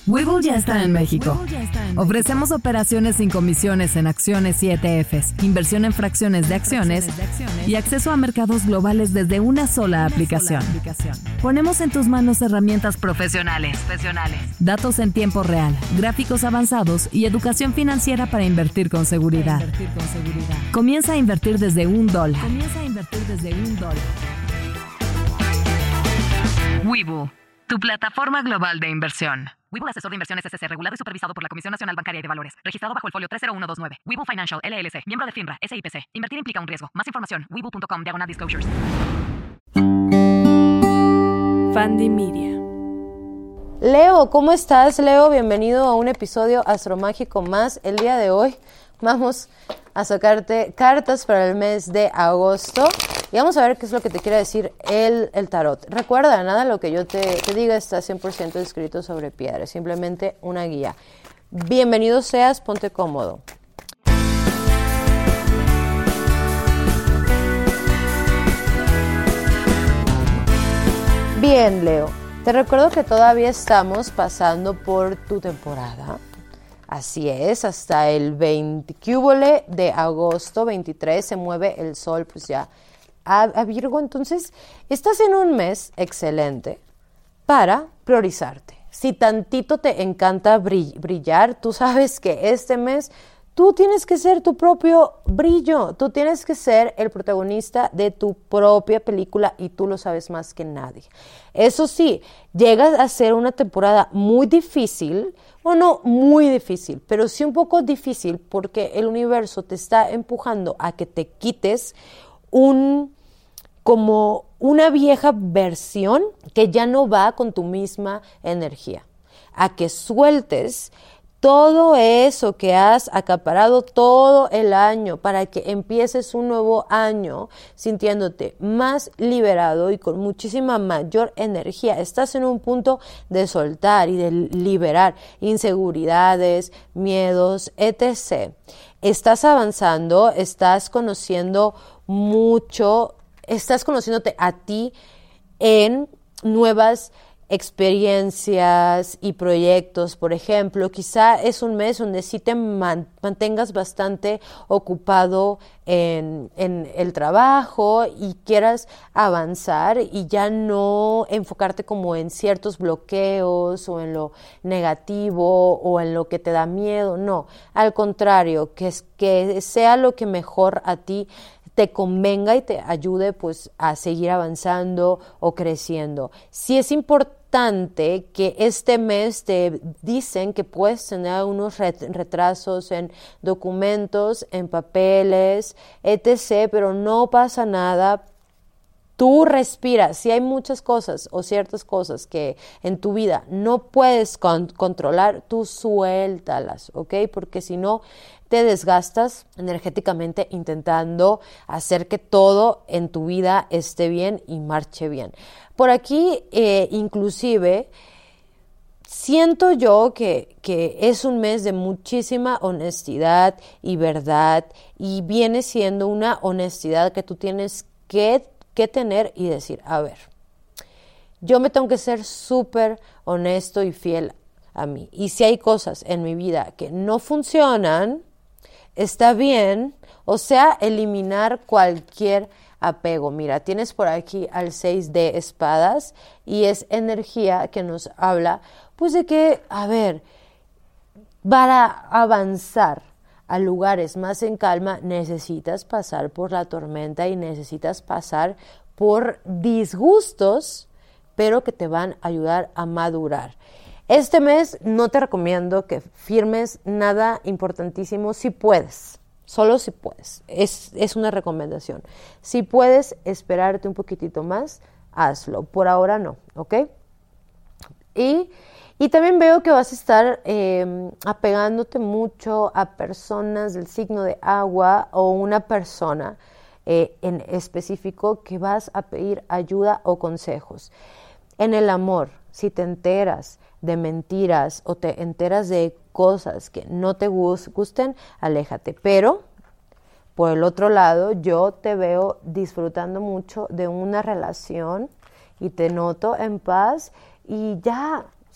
Webull ya está en México. Ofrecemos operaciones sin comisiones en acciones y ETFs, inversión en fracciones de acciones y acceso a mercados globales desde una sola aplicación. Ponemos en tus manos herramientas profesionales, datos en tiempo real, gráficos avanzados y educación financiera para invertir con seguridad. Comienza a invertir desde $1. Webull, tu plataforma global de inversión. Webull Asesor de Inversiones S.C. regulado y supervisado por la Comisión Nacional Bancaria y de Valores. Registrado bajo el folio 30129. Webull Financial, LLC. Miembro de FINRA, SIPC. Invertir implica un riesgo. Más información, webull.com/disclosures. Fandi Media. Leo, ¿cómo estás, Leo? Bienvenido a un episodio astromágico más. El día de hoy vamos a sacarte cartas para el mes de agosto y vamos a ver qué es lo que te quiere decir el tarot. Recuerda, nada lo que yo te diga está 100% escrito sobre piedra, es simplemente una guía. Bienvenido seas, ponte cómodo. Bien, Leo, te recuerdo que todavía estamos pasando por tu temporada. Así es, hasta el 20 de agosto, 23, se mueve el sol, pues ya a Virgo. Entonces, estás en un mes excelente para priorizarte. Si tantito te encanta brillar, tú sabes que este mes tú tienes que ser tu propio brillo. Tú tienes que ser el protagonista de tu propia película y tú lo sabes más que nadie. Eso sí, llegas a ser una temporada muy difícil, o no muy difícil, pero sí un poco difícil porque el universo te está empujando a que te quites como una vieja versión que ya no va con tu misma energía, a que sueltes todo eso que has acaparado todo el año para que empieces un nuevo año sintiéndote más liberado y con muchísima mayor energía. Estás en un punto de soltar y de liberar inseguridades, miedos, etc. Estás avanzando, estás conociendo mucho, estás conociéndote a ti en nuevas experiencias y proyectos. Por ejemplo, quizá es un mes donde sí te mantengas bastante ocupado en el trabajo y quieras avanzar y ya no enfocarte como en ciertos bloqueos o en lo negativo o en lo que te da miedo. No, al contrario, que sea lo que mejor a ti te convenga y te ayude pues a seguir avanzando o creciendo. Sí es importante que este mes te dicen que puedes tener unos retrasos en documentos, en papeles, etc., pero no pasa nada. Tú respiras. Si hay muchas cosas o ciertas cosas que en tu vida no puedes controlar, tú suéltalas, ¿ok? Porque si no, te desgastas energéticamente intentando hacer que todo en tu vida esté bien y marche bien. Por aquí, inclusive, siento yo que es un mes de muchísima honestidad y verdad, y viene siendo una honestidad que tú tienes que tener y decir, a ver, yo me tengo que ser súper honesto y fiel a mí. Y si hay cosas en mi vida que no funcionan, está bien, o sea, eliminar cualquier apego. Mira, tienes por aquí al 6 de espadas y es energía que nos habla, pues de que, a ver, para avanzar a lugares más en calma necesitas pasar por la tormenta y necesitas pasar por disgustos, pero que te van a ayudar a madurar. Este mes no te recomiendo que firmes nada importantísimo si puedes, solo si puedes. Es una recomendación. Si puedes esperarte un poquitito más, hazlo. Por ahora no, ¿ok? Y también veo que vas a estar apegándote mucho a personas del signo de agua o una persona en específico que vas a pedir ayuda o consejos. En el amor, si te enteras de mentiras o te enteras de cosas que no te gusten, aléjate. Pero, por el otro lado, yo te veo disfrutando mucho de una relación y te noto en paz y ya, o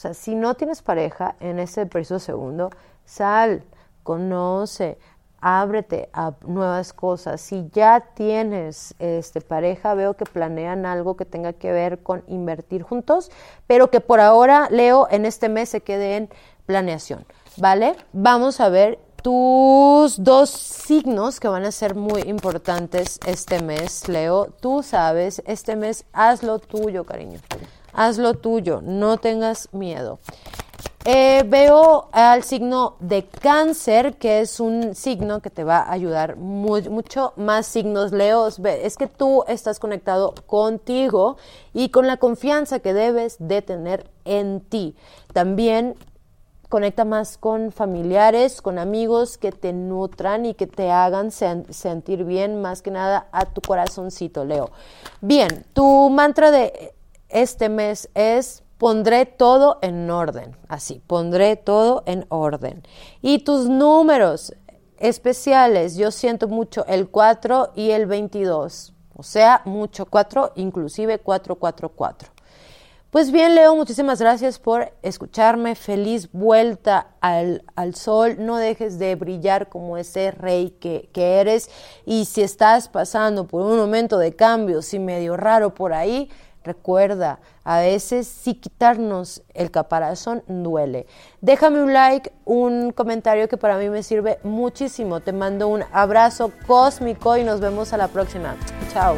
sea, si no tienes pareja en este preciso segundo, sal, conoce, ábrete a nuevas cosas. Si ya tienes pareja, veo que planean algo que tenga que ver con invertir juntos, pero que por ahora, Leo, en este mes se quede en planeación, ¿vale? Vamos a ver tus 2 signos que van a ser muy importantes este mes, Leo. Tú sabes, este mes haz lo tuyo, cariño. Haz lo tuyo, no tengas miedo. Veo al signo de Cáncer, que es un signo que te va a ayudar mucho más signos, Leo. Es que tú estás conectado contigo y con la confianza que debes de tener en ti. También conecta más con familiares, con amigos que te nutran y que te hagan sentir bien, más que nada a tu corazoncito, Leo. Bien, tu mantra de este mes es: pondré todo en orden. Así, pondré todo en orden. Y tus números especiales, yo siento mucho el 4 y el 22. O sea, mucho 4, inclusive 444. Pues bien, Leo, muchísimas gracias por escucharme. Feliz vuelta al sol. No dejes de brillar como ese rey que eres. Y si estás pasando por un momento de cambios y medio raro por ahí, recuerda, a veces sí quitarnos el caparazón duele. Déjame un like, un comentario que para mí me sirve muchísimo. Te mando un abrazo cósmico y nos vemos a la próxima. Chao.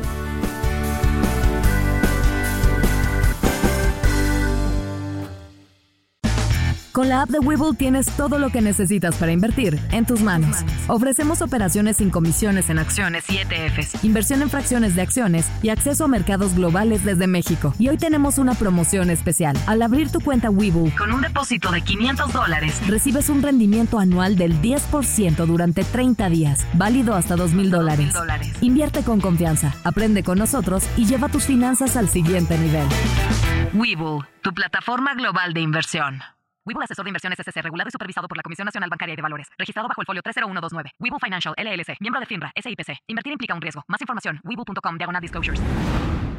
Con la app de Webull tienes todo lo que necesitas para invertir en tus manos. Ofrecemos operaciones sin comisiones en acciones y ETFs, inversión en fracciones de acciones y acceso a mercados globales desde México. Y hoy tenemos una promoción especial. Al abrir tu cuenta Webull con un depósito de $500, recibes un rendimiento anual del 10% durante 30 días, válido hasta $2,000. Invierte con confianza, aprende con nosotros y lleva tus finanzas al siguiente nivel. Webull, tu plataforma global de inversión. Webull Asesor de Inversiones SC, regulado y supervisado por la Comisión Nacional Bancaria y de Valores. Registrado bajo el folio 30129. Webull Financial, LLC, miembro de FINRA, SIPC. Invertir implica un riesgo. Más información, webull.com/disclosures.